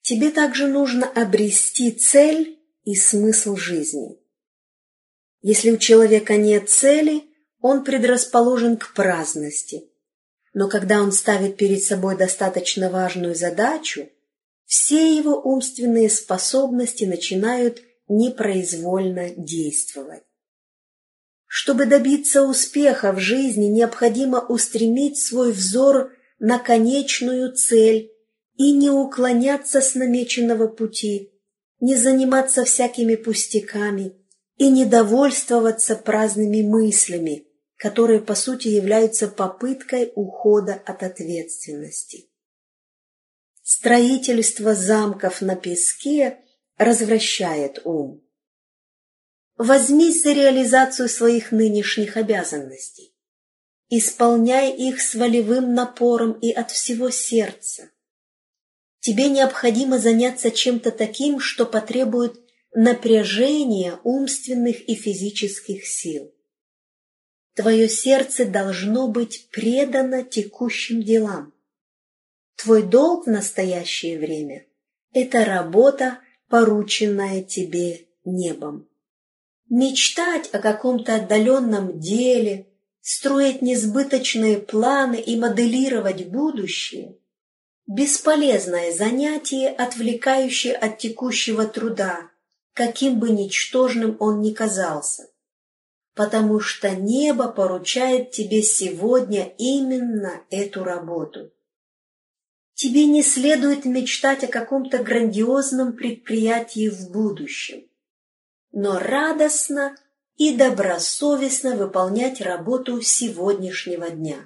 тебе также нужно обрести цель и смысл жизни. Если у человека нет цели, он предрасположен к праздности. Но когда он ставит перед собой достаточно важную задачу, все его умственные способности начинают непроизвольно действовать. Чтобы добиться успеха в жизни, необходимо устремить свой взор на конечную цель и не уклоняться с намеченного пути, не заниматься всякими пустяками и не довольствоваться праздными мыслями, которые по сути являются попыткой ухода от ответственности. Строительство замков на песке развращает ум. Возьмись за реализацию своих нынешних обязанностей. Исполняй их с волевым напором и от всего сердца. Тебе необходимо заняться чем-то таким, что потребует напряжения умственных и физических сил. Твое сердце должно быть предано текущим делам. Твой долг в настоящее время – это работа, порученная тебе небом. Мечтать о каком-то отдаленном деле, строить несбыточные планы и моделировать будущее – бесполезное занятие, отвлекающее от текущего труда, каким бы ничтожным он ни казался. Потому что небо поручает тебе сегодня именно эту работу. Тебе не следует мечтать о каком-то грандиозном предприятии в будущем, но радостно и добросовестно выполнять работу сегодняшнего дня.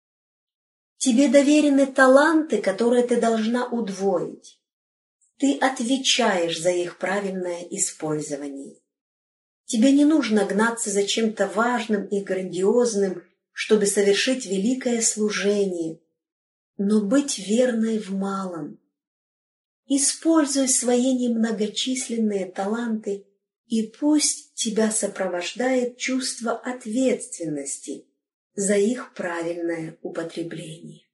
Тебе доверены таланты, которые ты должна удвоить. Ты отвечаешь за их правильное использование. Тебе не нужно гнаться за чем-то важным и грандиозным, чтобы совершить великое служение, но быть верной в малом. Используй свои немногочисленные таланты, и пусть тебя сопровождает чувство ответственности за их правильное употребление.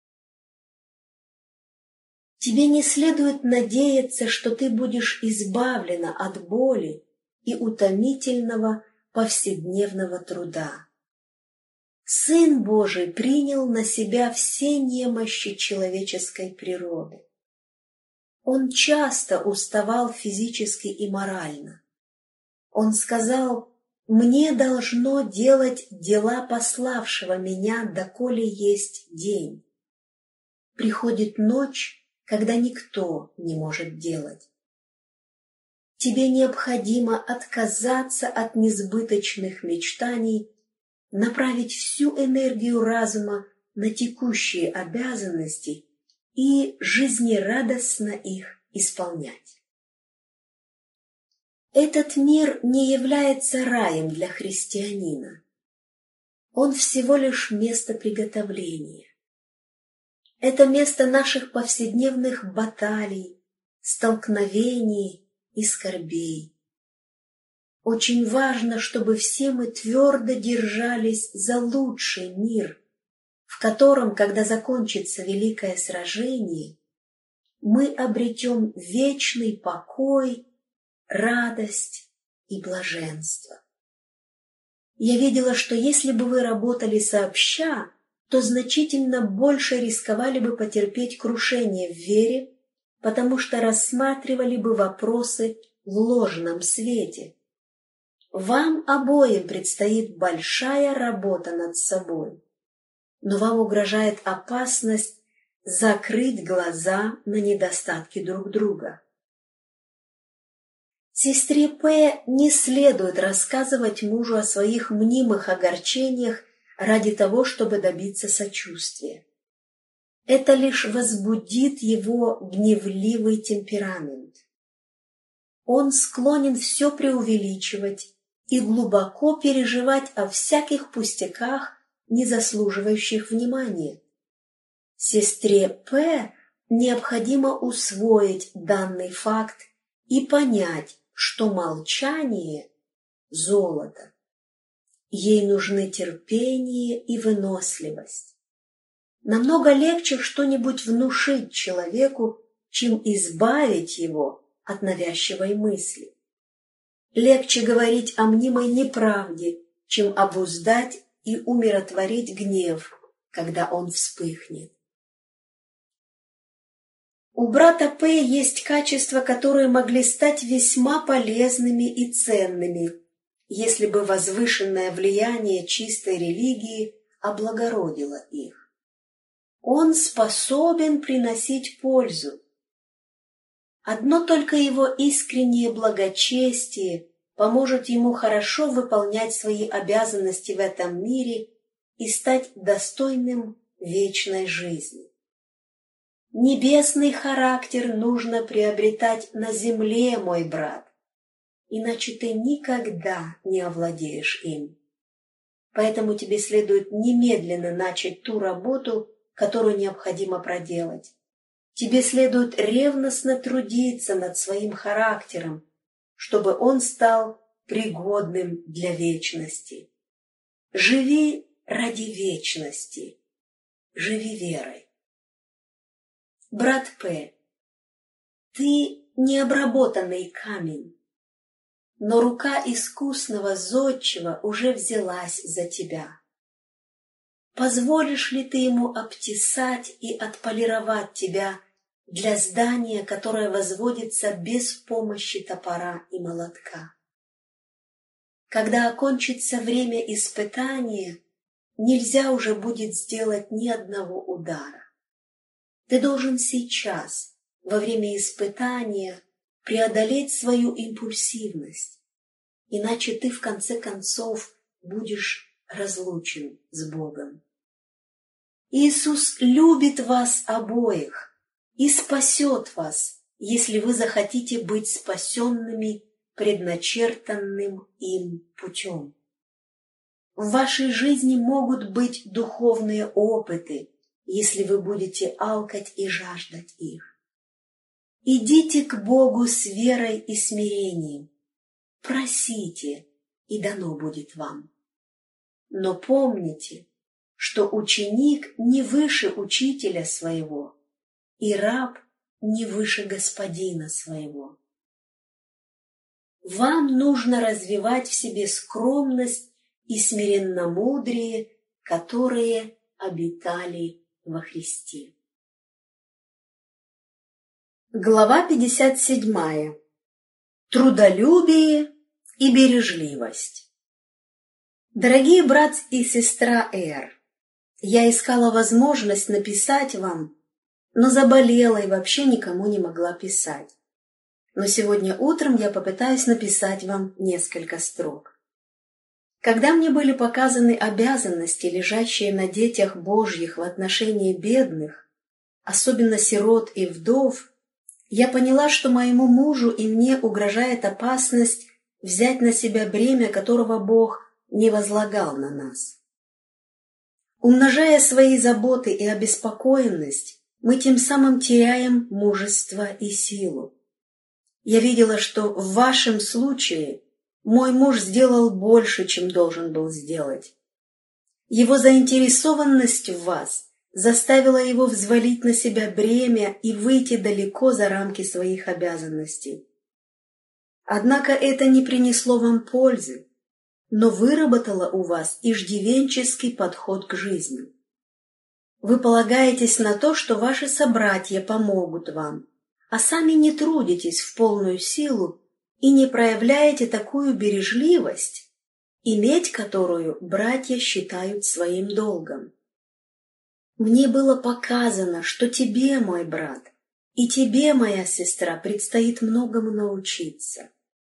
Тебе не следует надеяться, что ты будешь избавлена от боли и утомительного повседневного труда. Сын Божий принял на себя все немощи человеческой природы. Он часто уставал физически и морально. Он сказал: «Мне должно делать дела пославшего меня, доколе есть день». Приходит ночь, когда никто не может делать. Тебе необходимо отказаться от несбыточных мечтаний, направить всю энергию разума на текущие обязанности и жизнерадостно их исполнять. Этот мир не является раем для христианина. Он всего лишь место приготовления. Это место наших повседневных баталий, столкновений и скорбей. Очень важно, чтобы все мы твердо держались за лучший мир, в котором, когда закончится великое сражение, мы обретем вечный покой, радость и блаженство. Я видела, что если бы вы работали сообща, то значительно больше рисковали бы потерпеть крушение в вере, потому что рассматривали бы вопросы в ложном свете. Вам обоим предстоит большая работа над собой, но вам угрожает опасность закрыть глаза на недостатки друг друга. Сестре П. не следует рассказывать мужу о своих мнимых огорчениях ради того, чтобы добиться сочувствия. Это лишь возбудит его гневливый темперамент. Он склонен все преувеличивать и глубоко переживать о всяких пустяках, не заслуживающих внимания. Сестре П. необходимо усвоить данный факт и понять, что молчание – золото. Ей нужны терпение и выносливость. Намного легче что-нибудь внушить человеку, чем избавить его от навязчивой мысли. Легче говорить о мнимой неправде, чем обуздать и умиротворить гнев, когда он вспыхнет. У брата П. есть качества, которые могли стать весьма полезными и ценными, если бы возвышенное влияние чистой религии облагородило их. Он способен приносить пользу. Одно только его искреннее благочестие поможет ему хорошо выполнять свои обязанности в этом мире и стать достойным вечной жизни. Небесный характер нужно приобретать на земле, мой брат, иначе ты никогда не овладеешь им. Поэтому тебе следует немедленно начать ту работу, которую необходимо проделать. Тебе следует ревностно трудиться над своим характером, чтобы он стал пригодным для вечности. Живи ради вечности, живи верой. Брат П., ты необработанный камень, но рука искусного зодчего уже взялась за тебя. Позволишь ли ты ему обтесать и отполировать тебя для здания, которое возводится без помощи топора и молотка? Когда окончится время испытания, нельзя уже будет сделать ни одного удара. Ты должен сейчас, во время испытания, преодолеть свою импульсивность, иначе ты в конце концов будешь разлучен с Богом. Иисус любит вас обоих и спасет вас, если вы захотите быть спасенными предначертанным им путем. В вашей жизни могут быть духовные опыты, если вы будете алкать и жаждать их. Идите к Богу с верой и смирением, просите, и дано будет вам. Но помните, что ученик не выше учителя своего, и раб не выше господина своего. Вам нужно развивать в себе скромность и смиренномудрие, которые обитали во Христе. Глава 57. Трудолюбие и бережливость. Дорогие брат и сестра Р., я искала возможность написать вам, но заболела и вообще никому не могла писать. Но сегодня утром я попытаюсь написать вам несколько строк. Когда мне были показаны обязанности, лежащие на детях Божьих в отношении бедных, особенно сирот и вдов, я поняла, что моему мужу и мне угрожает опасность взять на себя бремя, которого Бог не возлагал на нас. Умножая свои заботы и обеспокоенность, мы тем самым теряем мужество и силу. Я видела, что в вашем случае мой муж сделал больше, чем должен был сделать. Его заинтересованность в вас заставила его взвалить на себя бремя и выйти далеко за рамки своих обязанностей. Однако это не принесло вам пользы, но выработало у вас иждивенческий подход к жизни. Вы полагаетесь на то, что ваши собратья помогут вам, а сами не трудитесь в полную силу и не проявляете такую бережливость, иметь которую братья считают своим долгом. Мне было показано, что тебе, мой брат, и тебе, моя сестра, предстоит многому научиться.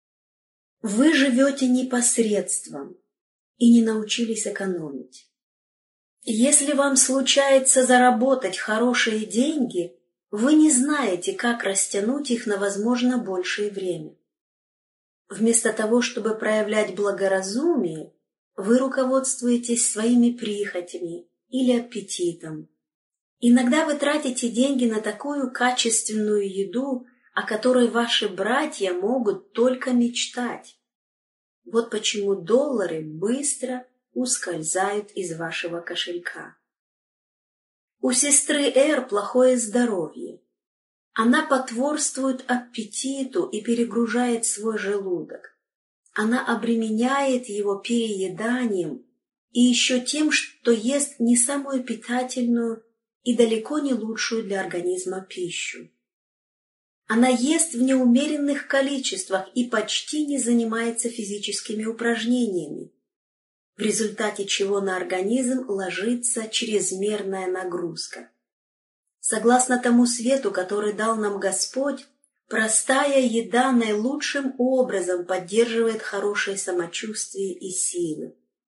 Вы живете непосредством и не научились экономить. Если вам случается заработать хорошие деньги, вы не знаете, как растянуть их на, возможно, большее время. Вместо того, чтобы проявлять благоразумие, вы руководствуетесь своими прихотями или аппетитом. Иногда вы тратите деньги на такую качественную еду, о которой ваши братья могут только мечтать. Вот почему доллары быстро ускользают из вашего кошелька. У сестры Р плохое здоровье. Она потворствует аппетиту и перегружает свой желудок. Она обременяет его перееданием и еще тем, что ест не самую питательную и далеко не лучшую для организма пищу. Она ест в неумеренных количествах и почти не занимается физическими упражнениями, в результате чего на организм ложится чрезмерная нагрузка. Согласно тому свету, который дал нам Господь, простая еда наилучшим образом поддерживает хорошее самочувствие и силы.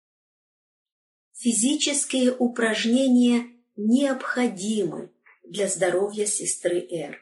Физические упражнения необходимы для здоровья сестры Эр.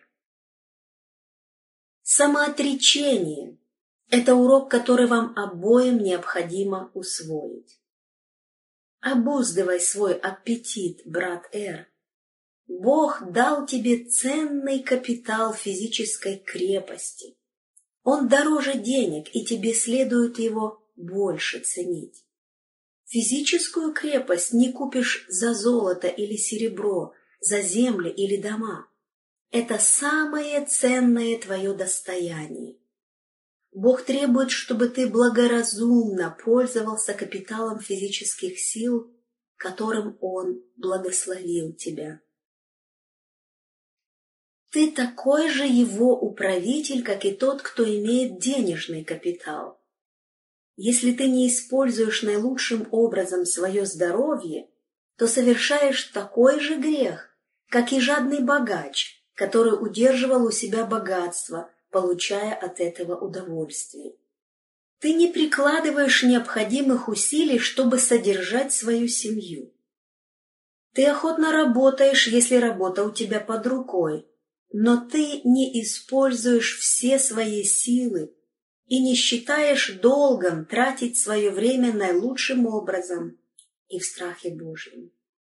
Самоотречение – это урок, который вам обоим необходимо усвоить. Обуздывай свой аппетит, брат Эр. Бог дал тебе ценный капитал физической крепости. Он дороже денег, и тебе следует его больше ценить. Физическую крепость не купишь за золото или серебро, за земли или дома. Это самое ценное твое достояние. Бог требует, чтобы ты благоразумно пользовался капиталом физических сил, которым Он благословил тебя. Ты такой же его управитель, как и тот, кто имеет денежный капитал. Если ты не используешь наилучшим образом свое здоровье, то совершаешь такой же грех, как и жадный богач, который удерживал у себя богатство, получая от этого удовольствие. Ты не прикладываешь необходимых усилий, чтобы содержать свою семью. Ты охотно работаешь, если работа у тебя под рукой, но ты не используешь все свои силы и не считаешь долгом тратить свое время наилучшим образом и в страхе Божьем.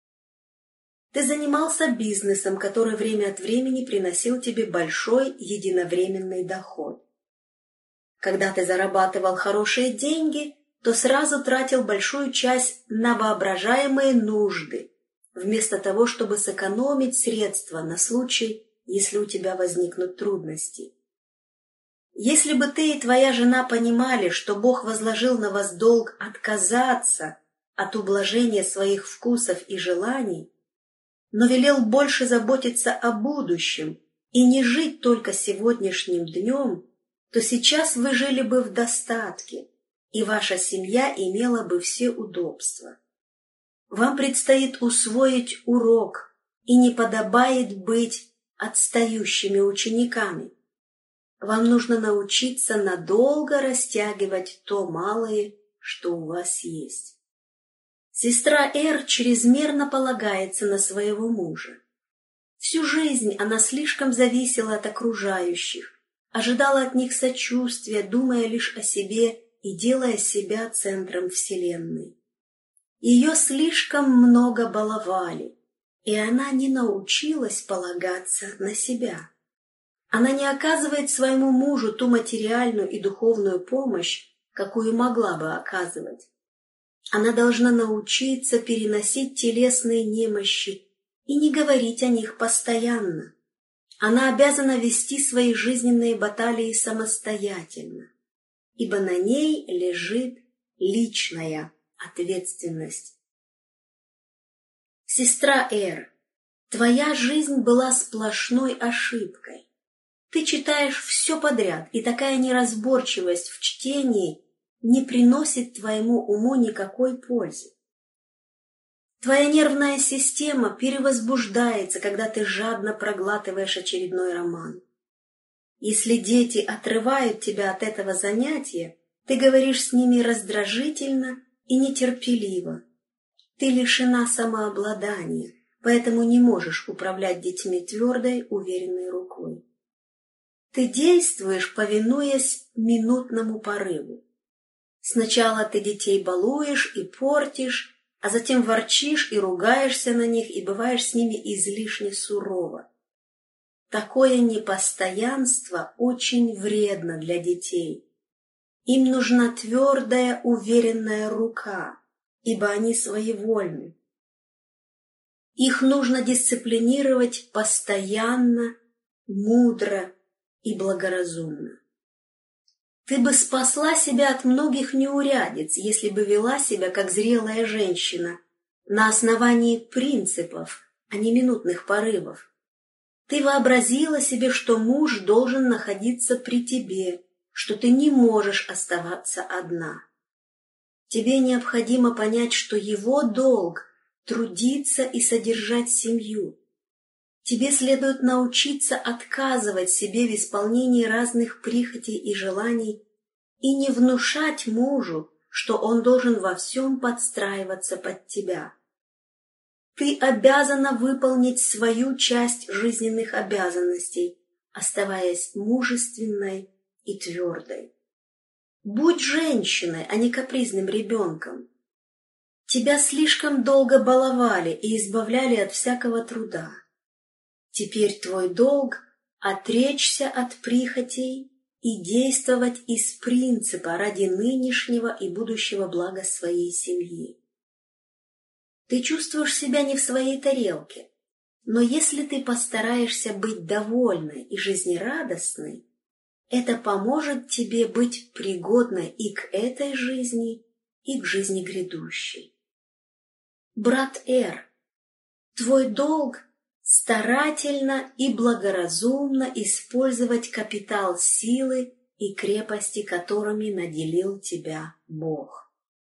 Ты занимался бизнесом, который время от времени приносил тебе большой единовременный доход. Когда ты зарабатывал хорошие деньги, то сразу тратил большую часть на воображаемые нужды, вместо того, чтобы сэкономить средства на случай, если у тебя возникнут трудности. Если бы ты и твоя жена понимали, что Бог возложил на вас долг отказаться от ублажения своих вкусов и желаний, но велел больше заботиться о будущем и не жить только сегодняшним днем, то сейчас вы жили бы в достатке, и ваша семья имела бы все удобства. Вам предстоит усвоить урок, и не подобает быть отстающими учениками. Вам нужно научиться надолго растягивать то малое, что у вас есть. Сестра Эр чрезмерно полагается на своего мужа. Всю жизнь она слишком зависела от окружающих, ожидала от них сочувствия, думая лишь о себе и делая себя центром вселенной. Ее слишком много баловали, и она не научилась полагаться на себя. Она не оказывает своему мужу ту материальную и духовную помощь, какую могла бы оказывать. Она должна научиться переносить телесные немощи и не говорить о них постоянно. Она обязана вести свои жизненные баталии самостоятельно, ибо на ней лежит личная ответственность. Сестра Эр, твоя жизнь была сплошной ошибкой. Ты читаешь все подряд, и такая неразборчивость в чтении не приносит твоему уму никакой пользы. Твоя нервная система перевозбуждается, когда ты жадно проглатываешь очередной роман. Если дети отрывают тебя от этого занятия, ты говоришь с ними раздражительно и нетерпеливо. Ты лишена самообладания, поэтому не можешь управлять детьми твердой, уверенной рукой. Ты действуешь, повинуясь минутному порыву. Сначала ты детей балуешь и портишь, а затем ворчишь и ругаешься на них, и бываешь с ними излишне сурово. Такое непостоянство очень вредно для детей. Им нужна твердая, уверенная рука, ибо они своевольны. Их нужно дисциплинировать постоянно, мудро и благоразумно. Ты бы спасла себя от многих неурядиц, если бы вела себя как зрелая женщина, на основании принципов, а не минутных порывов. Ты вообразила себе, что муж должен находиться при тебе, что ты не можешь оставаться одна. Тебе необходимо понять, что его долг – трудиться и содержать семью. Тебе следует научиться отказывать себе в исполнении разных прихотей и желаний и не внушать мужу, что он должен во всем подстраиваться под тебя. Ты обязана выполнить свою часть жизненных обязанностей, оставаясь мужественной и твердой. Будь женщиной, а не капризным ребенком. Тебя слишком долго баловали и избавляли от всякого труда. Теперь твой долг – отречься от прихотей и действовать из принципа ради нынешнего и будущего блага своей семьи. Ты чувствуешь себя не в своей тарелке, но если ты постараешься быть довольной и жизнерадостной, это поможет тебе быть пригодной и к этой жизни, и к жизни грядущей. Брат Эр, твой долг – старательно и благоразумно использовать капитал силы и крепости, которыми наделил тебя Бог.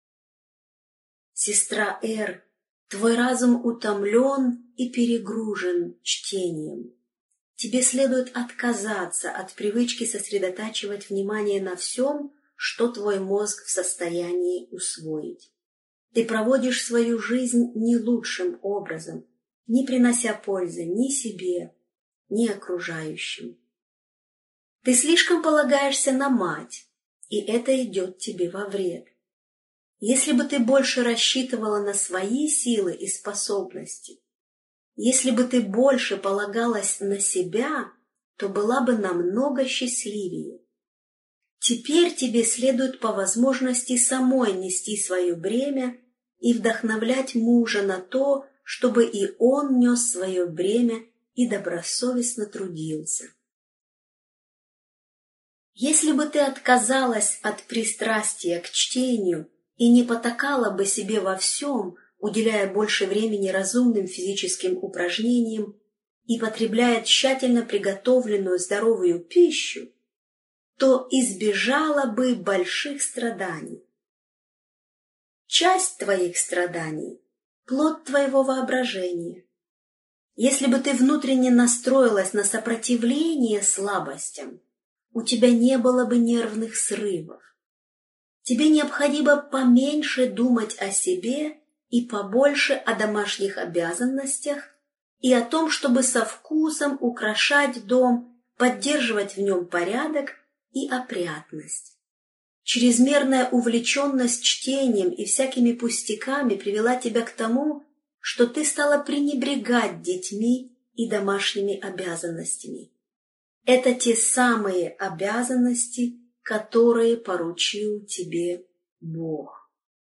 Сестра Эр, твой разум утомлен и перегружен чтением. Тебе следует отказаться от привычки сосредотачивать внимание на всем, что твой мозг в состоянии усвоить. Ты проводишь свою жизнь не лучшим образом, не принося пользы ни себе, ни окружающим. Ты слишком полагаешься на мать, и это идет тебе во вред. Если бы ты больше рассчитывала на свои силы и способности, если бы ты больше полагалась на себя, то была бы намного счастливее. Теперь тебе следует по возможности самой нести свое бремя и вдохновлять мужа на то, чтобы и он нес свое бремя и добросовестно трудился. Если бы ты отказалась от пристрастия к чтению и не потакала бы себе во всем, уделяя больше времени разумным физическим упражнениям и потребляя тщательно приготовленную здоровую пищу, то избежала бы больших страданий. Часть твоих страданий – плод твоего воображения. Если бы ты внутренне настроилась на сопротивление слабостям, у тебя не было бы нервных срывов. Тебе необходимо поменьше думать о себе и побольше о домашних обязанностях и о том, чтобы со вкусом украшать дом, поддерживать в нем порядок и опрятность. Чрезмерная увлеченность чтением и всякими пустяками привела тебя к тому, что ты стала пренебрегать детьми и домашними обязанностями. Это те самые обязанности, которые поручил тебе Бог.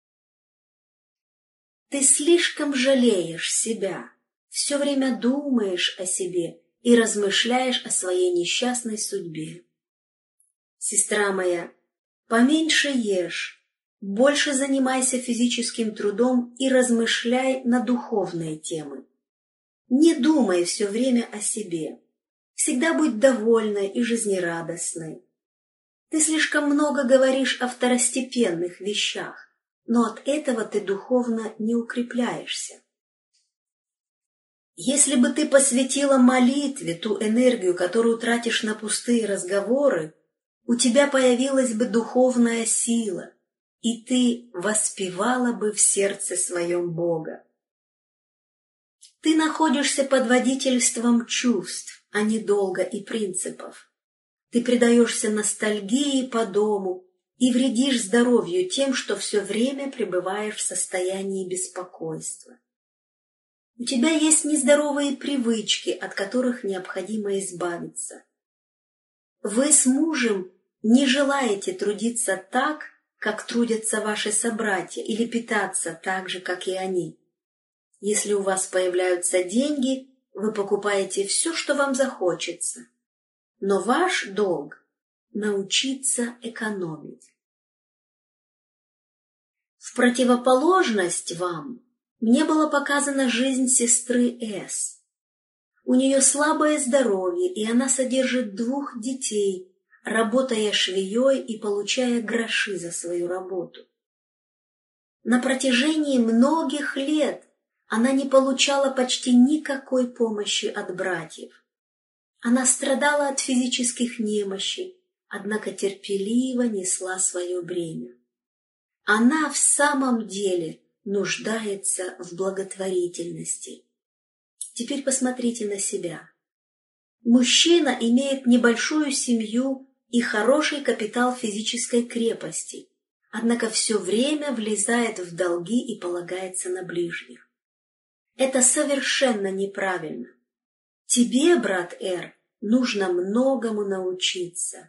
Ты слишком жалеешь себя, все время думаешь о себе и размышляешь о своей несчастной судьбе. Сестра моя, поменьше ешь, больше занимайся физическим трудом и размышляй на духовные темы. Не думай все время о себе. Всегда будь довольной и жизнерадостной. Ты слишком много говоришь о второстепенных вещах, но от этого ты духовно не укрепляешься. Если бы ты посвятила молитве ту энергию, которую тратишь на пустые разговоры, у тебя появилась бы духовная сила, и ты воспевала бы в сердце своем Бога. Ты находишься под водительством чувств, а не долга и принципов. Ты предаешься ностальгии по дому и вредишь здоровью тем, что все время пребываешь в состоянии беспокойства. У тебя есть нездоровые привычки, от которых необходимо избавиться. Вы с мужем не желаете трудиться так, как трудятся ваши собратья, или питаться так же, как и они. Если у вас появляются деньги, вы покупаете все, что вам захочется, но ваш долг – научиться экономить. В противоположность вам мне была показана жизнь сестры С. У нее слабое здоровье, и она содержит 2 детей, работая швеей и получая гроши за свою работу. На протяжении многих лет она не получала почти никакой помощи от братьев. Она страдала от физических немощей, однако терпеливо несла свое бремя. Она в самом деле нуждается в благотворительности. Теперь посмотрите на себя. Мужчина имеет небольшую семью и хороший капитал физической крепости, однако все время влезает в долги и полагается на ближних. Это совершенно неправильно. Тебе, брат Р, нужно многому научиться.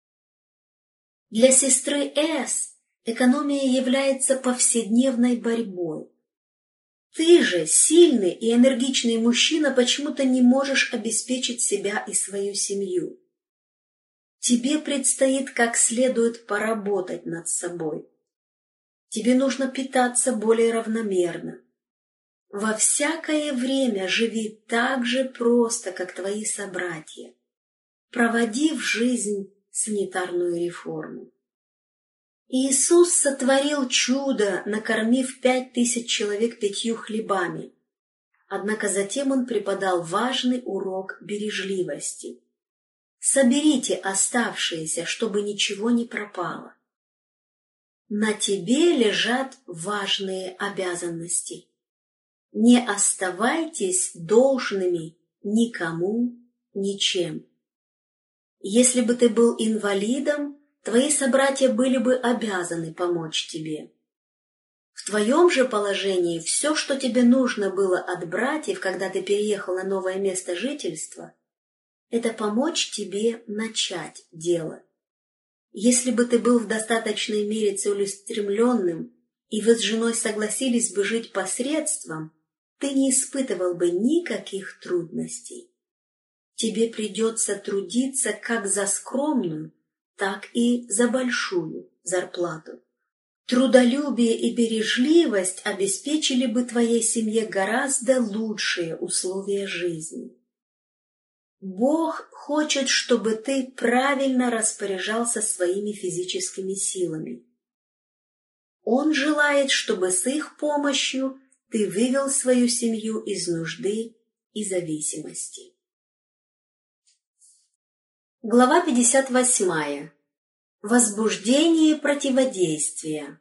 Для сестры С экономия является повседневной борьбой. Ты же, сильный и энергичный мужчина, почему-то не можешь обеспечить себя и свою семью. Тебе предстоит как следует поработать над собой. Тебе нужно питаться более равномерно. Во всякое время живи так же просто, как твои собратья. Проводи в жизнь санитарную реформу. Иисус сотворил чудо, накормив 5000 человек 5 хлебами. Однако затем он преподал важный урок бережливости. Соберите оставшиеся, чтобы ничего не пропало. На тебе лежат важные обязанности. Не оставайтесь должными никому ничем. Если бы ты был инвалидом, твои собратья были бы обязаны помочь тебе. В твоем же положении все, что тебе нужно было от братьев, когда ты переехал на новое место жительства, это помочь тебе начать дело. Если бы ты был в достаточной мере целеустремленным, и вы с женой согласились бы жить посредством, ты не испытывал бы никаких трудностей. Тебе придется трудиться как за скромную, так и за большую зарплату. Трудолюбие и бережливость обеспечили бы твоей семье гораздо лучшие условия жизни. Бог хочет, чтобы ты правильно распоряжался своими физическими силами. Он желает, чтобы с их помощью ты вывел свою семью из нужды и зависимости. Глава 58. Возбуждение противодействия.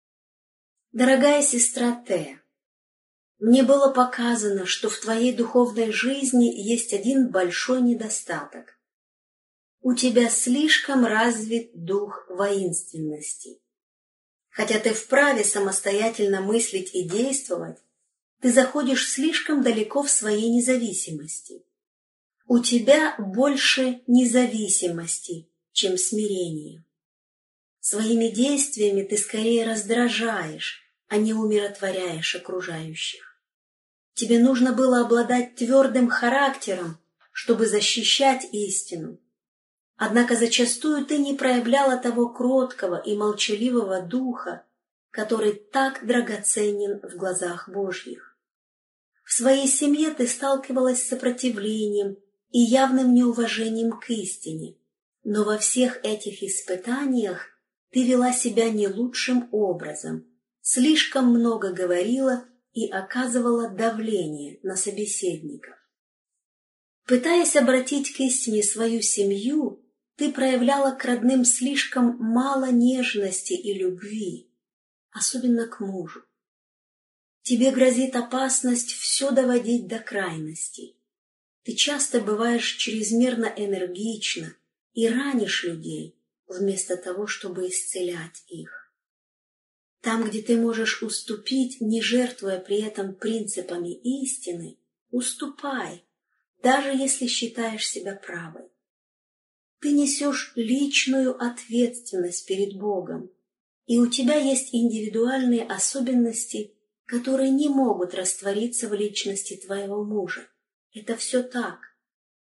Дорогая сестра Т, мне было показано, что в твоей духовной жизни есть один большой недостаток. У тебя слишком развит дух воинственности. Хотя ты вправе самостоятельно мыслить и действовать, ты заходишь слишком далеко в своей независимости. У тебя больше независимости, чем смирения. Своими действиями ты скорее раздражаешь, а не умиротворяешь окружающих. Тебе нужно было обладать твердым характером, чтобы защищать истину. Однако зачастую ты не проявляла того кроткого и молчаливого духа, который так драгоценен в глазах Божьих. В своей семье ты сталкивалась с сопротивлением и явным неуважением к истине, но во всех этих испытаниях ты вела себя не лучшим образом, слишком много говорила и оказывала давление на собеседников. Пытаясь обратить к истине свою семью, ты проявляла к родным слишком мало нежности и любви, особенно к мужу. Тебе грозит опасность все доводить до крайностей. Ты часто бываешь чрезмерно энергична и ранишь людей, вместо того, чтобы исцелять их. Там, где ты можешь уступить, не жертвуя при этом принципами истины, уступай, даже если считаешь себя правой. Ты несешь личную ответственность перед Богом, и у тебя есть индивидуальные особенности, которые не могут раствориться в личности твоего мужа. Это все так.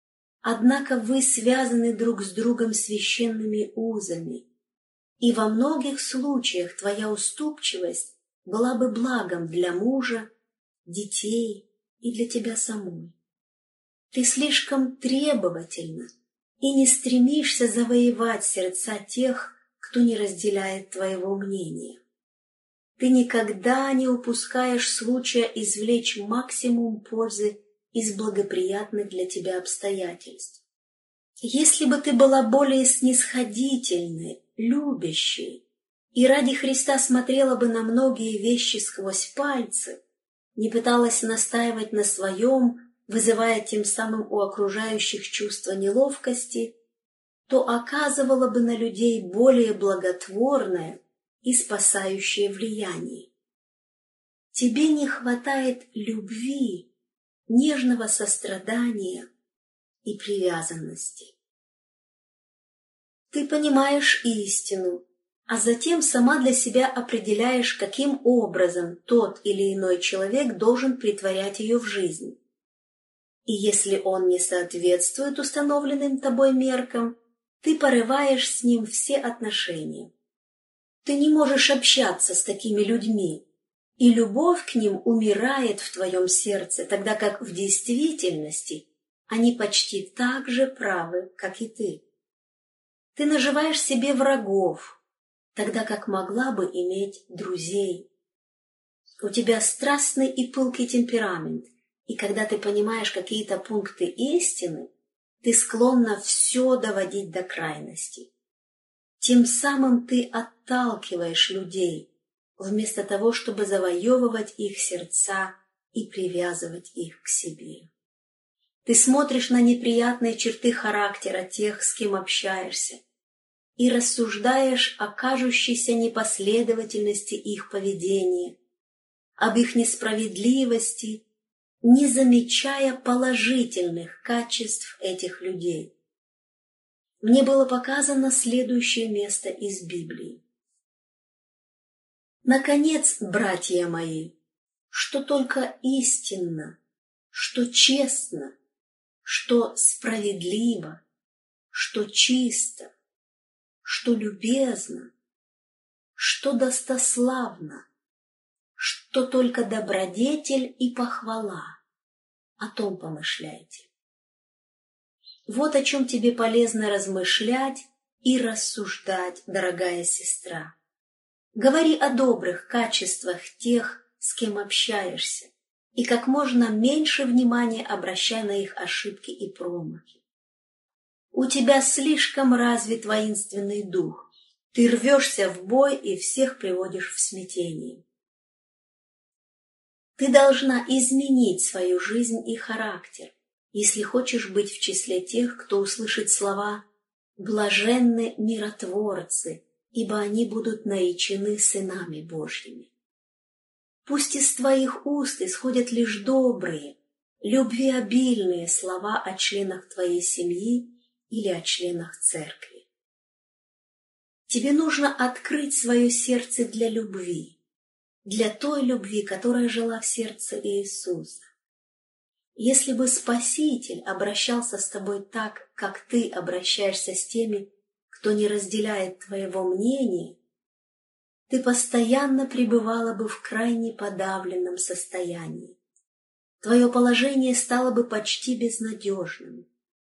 однако вы связаны друг с другом священными узами, и во многих случаях твоя уступчивость была бы благом для мужа, детей и для тебя самой. Ты слишком требовательна и не стремишься завоевать сердца тех, кто не разделяет твоего мнения. Ты никогда не упускаешь случая извлечь максимум пользы из благоприятных для тебя обстоятельств. Если бы ты была более снисходительной, любящей, и ради Христа смотрела бы на многие вещи сквозь пальцы, не пыталась настаивать на своем, вызывая тем самым у окружающих чувство неловкости, то оказывала бы на людей более благотворное и спасающее влияние. Тебе не хватает любви, нежного сострадания и привязанности. Ты понимаешь истину, а затем сама для себя определяешь, каким образом тот или иной человек должен претворять ее в жизнь. И если он не соответствует установленным тобой меркам, ты порываешь с ним все отношения. Ты не можешь общаться с такими людьми, и любовь к ним умирает в твоем сердце, тогда как в действительности они почти так же правы, как и ты. Ты наживаешь себе врагов, тогда как могла бы иметь друзей. У тебя страстный и пылкий темперамент, и когда ты понимаешь какие-то пункты истины, ты склонна все доводить до крайностей. Тем самым ты отталкиваешь людей, вместо того, чтобы завоевывать их сердца и привязывать их к себе. Ты смотришь на неприятные черты характера тех, с кем общаешься, и рассуждаешь о кажущейся непоследовательности их поведения, об их несправедливости, не замечая положительных качеств этих людей. Мне было показано следующее место из Библии. Наконец, братья мои, что только истинно, что честно, что справедливо, что чисто, что любезно, что достославно, что только добродетель и похвала, о том помышляйте. Вот о чем тебе полезно размышлять и рассуждать, дорогая сестра. Говори о добрых качествах тех, с кем общаешься, и как можно меньше внимания обращай на их ошибки и промахи. У тебя слишком развит воинственный дух, ты рвешься в бой и всех приводишь в смятение. Ты должна изменить свою жизнь и характер, если хочешь быть в числе тех, кто услышит слова «блаженны миротворцы, ибо они будут наречены сынами Божьими». Пусть из твоих уст исходят лишь добрые, любвеобильные слова о членах твоей семьи или о членах церкви. Тебе нужно открыть свое сердце для любви, для той любви, которая жила в сердце Иисуса. Если бы Спаситель обращался с тобой так, как ты обращаешься с теми, кто не разделяет твоего мнения, ты постоянно пребывала бы в крайне подавленном состоянии. Твое положение стало бы почти безнадежным.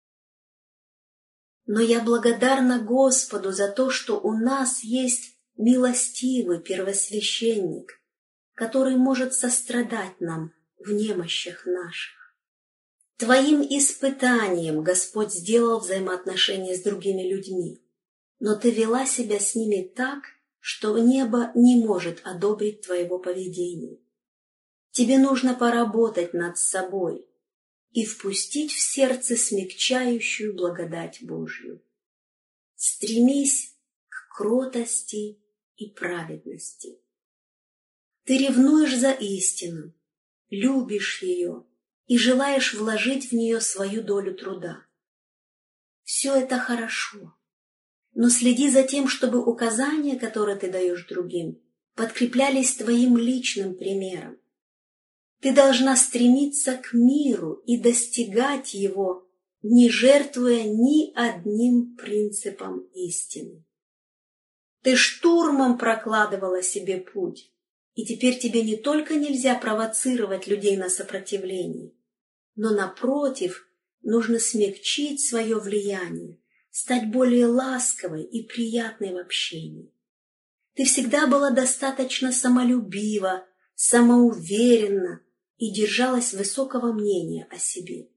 Но я благодарна Господу за то, что у нас есть милостивый первосвященник, который может сострадать нам в немощах наших. Твоим испытанием Господь сделал взаимоотношения с другими людьми, но ты вела себя с ними так, что небо не может одобрить твоего поведения. Тебе нужно поработать над собой и впустить в сердце смягчающую благодать Божью. Стремись к кротости и праведности. Ты ревнуешь за истину, любишь ее и желаешь вложить в нее свою долю труда. Все это хорошо, но следи за тем, чтобы указания, которые ты даешь другим, подкреплялись твоим личным примером. Ты должна стремиться к миру и достигать его, не жертвуя ни одним принципом истины. Ты штурмом прокладывала себе путь, и теперь тебе не только нельзя провоцировать людей на сопротивление, но, напротив, нужно смягчить свое влияние, стать более ласковой и приятной в общении. Ты всегда была достаточно самолюбива, самоуверенна и держалась высокого мнения о себе.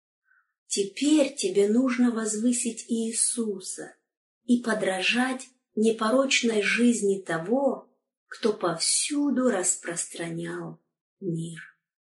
Теперь тебе нужно возвысить Иисуса и подражать непорочной жизни того, кто повсюду распространял мир.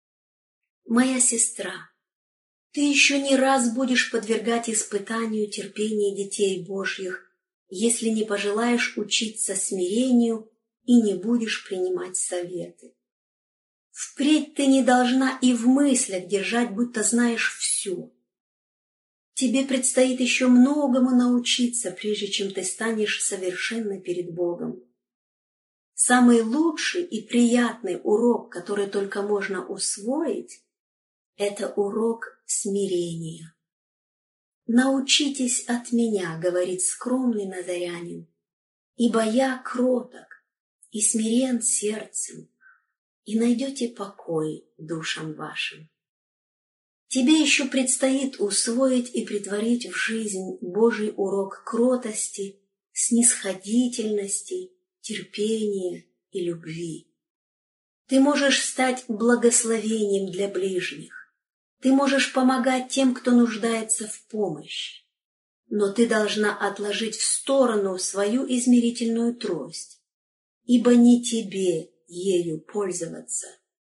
Моя сестра, ты еще не раз будешь подвергать испытанию терпения детей Божьих, если не пожелаешь учиться смирению и не будешь принимать советы. Впредь ты не должна и в мыслях держать, будто знаешь все. Тебе предстоит еще многому научиться, прежде чем ты станешь совершенной перед Богом. Самый лучший и приятный урок, который только можно усвоить, это урок смирения. «Научитесь от меня, — говорит скромный назарянин, — ибо я кроток и смирен сердцем, и найдете покой душам вашим». Тебе еще предстоит усвоить и претворить в жизнь Божий урок кротости, снисходительности, терпения и любви. Ты можешь стать благословением для ближних. Ты можешь помогать тем, кто нуждается в помощи. Но ты должна отложить в сторону свою измерительную трость, ибо не тебе ею пользоваться.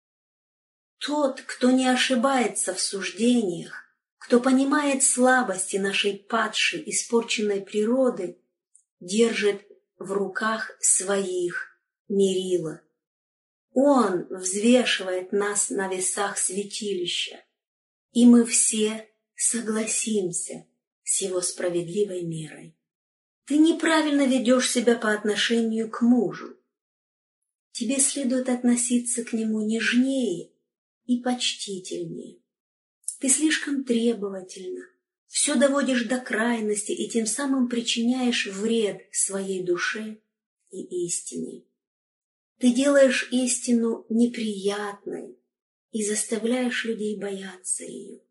Тот, кто не ошибается в суждениях, кто понимает слабости нашей падшей, испорченной природы, держит в руках своих мерила. Он взвешивает нас на весах святилища, и мы все согласимся с его справедливой мерой. Ты неправильно ведешь себя по отношению к мужу. Тебе следует относиться к нему нежнее и почтительнее. Ты слишком требовательна, все доводишь до крайности и тем самым причиняешь вред своей душе и истине. Ты делаешь истину неприятной и заставляешь людей бояться ее.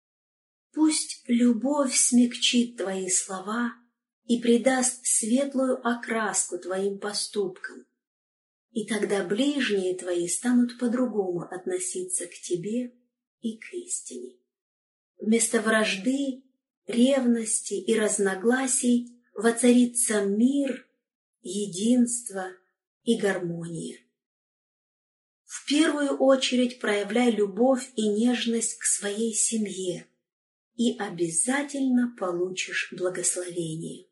Пусть любовь смягчит твои слова и придаст светлую окраску твоим поступкам, и тогда ближние твои станут по-другому относиться к тебе и к истине. Вместо вражды, ревности и разногласий воцарится мир, единство и гармония. В первую очередь проявляй любовь и нежность к своей семье, и обязательно получишь благословение.